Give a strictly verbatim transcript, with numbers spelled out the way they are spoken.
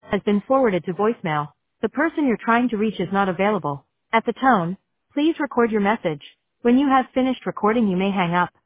has been forwarded to voicemail. The person you're trying to reach is not available. At the tone, please record your message. When you have finished recording, you may hang up.